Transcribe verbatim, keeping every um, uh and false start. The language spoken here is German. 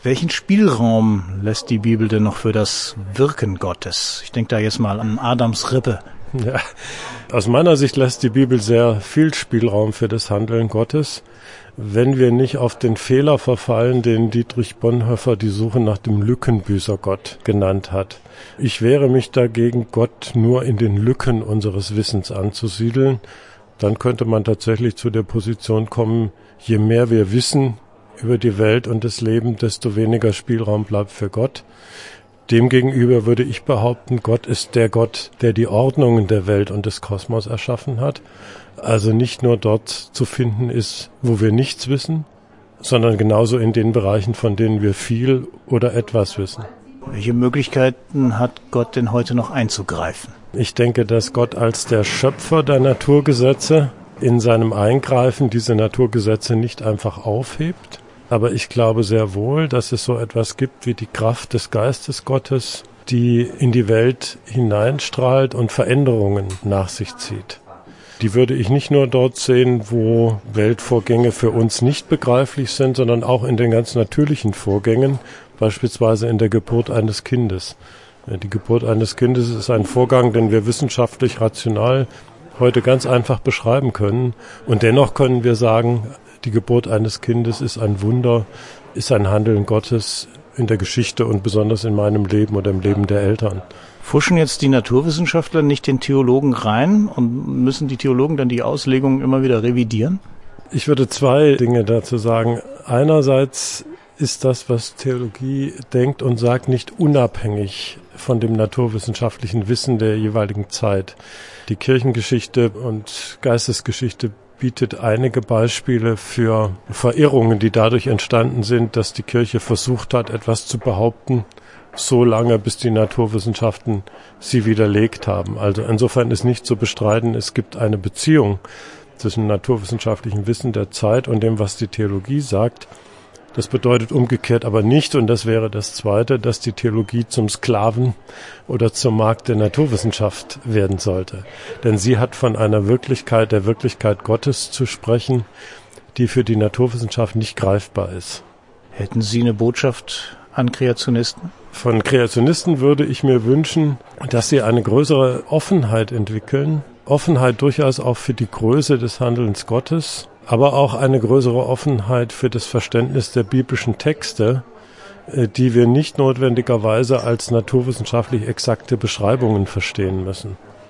Welchen Spielraum lässt die Bibel denn noch für das Wirken Gottes? Ich denke da jetzt mal an Adams Rippe. Ja, aus meiner Sicht lässt die Bibel sehr viel Spielraum für das Handeln Gottes, wenn wir nicht auf den Fehler verfallen, den Dietrich Bonhoeffer die Suche nach dem Lückenbüßergott genannt hat. Ich wehre mich dagegen, Gott nur in den Lücken unseres Wissens anzusiedeln. Dann könnte man tatsächlich zu der Position kommen, je mehr wir wissen über die Welt und das Leben, desto weniger Spielraum bleibt für Gott. Demgegenüber würde ich behaupten, Gott ist der Gott, der die Ordnungen der Welt und des Kosmos erschaffen hat. Also nicht nur dort zu finden ist, wo wir nichts wissen, sondern genauso in den Bereichen, von denen wir viel oder etwas wissen. Welche Möglichkeiten hat Gott denn heute noch einzugreifen? Ich denke, dass Gott als der Schöpfer der Naturgesetze in seinem Eingreifen diese Naturgesetze nicht einfach aufhebt. Aber ich glaube sehr wohl, dass es so etwas gibt wie die Kraft des Geistes Gottes, die in die Welt hineinstrahlt und Veränderungen nach sich zieht. Die würde ich nicht nur dort sehen, wo Weltvorgänge für uns nicht begreiflich sind, sondern auch in den ganz natürlichen Vorgängen, beispielsweise in der Geburt eines Kindes. Die Geburt eines Kindes ist ein Vorgang, den wir wissenschaftlich rational heute ganz einfach beschreiben können. Und dennoch können wir sagen, die Geburt eines Kindes ist ein Wunder, ist ein Handeln Gottes in der Geschichte und besonders in meinem Leben oder im Leben der Eltern. Fuschen jetzt die Naturwissenschaftler nicht den Theologen rein und müssen die Theologen dann die Auslegungen immer wieder revidieren? Ich würde zwei Dinge dazu sagen. Einerseits ist das, was Theologie denkt und sagt, nicht unabhängig von dem naturwissenschaftlichen Wissen der jeweiligen Zeit. Die Kirchengeschichte und Geistesgeschichte bietet einige Beispiele für Verirrungen, die dadurch entstanden sind, dass die Kirche versucht hat, etwas zu behaupten, so lange, bis die Naturwissenschaften sie widerlegt haben. Also insofern ist nicht zu bestreiten, es gibt eine Beziehung zwischen naturwissenschaftlichem Wissen der Zeit und dem, was die Theologie sagt. Das bedeutet umgekehrt aber nicht, und das wäre das Zweite, dass die Theologie zum Sklaven oder zum Markt der Naturwissenschaft werden sollte. Denn sie hat von einer Wirklichkeit, der Wirklichkeit Gottes zu sprechen, die für die Naturwissenschaft nicht greifbar ist. Hätten Sie eine Botschaft an Kreationisten? Von Kreationisten würde ich mir wünschen, dass sie eine größere Offenheit entwickeln. Offenheit durchaus auch für die Größe des Handelns Gottes, aber auch eine größere Offenheit für das Verständnis der biblischen Texte, die wir nicht notwendigerweise als naturwissenschaftlich exakte Beschreibungen verstehen müssen.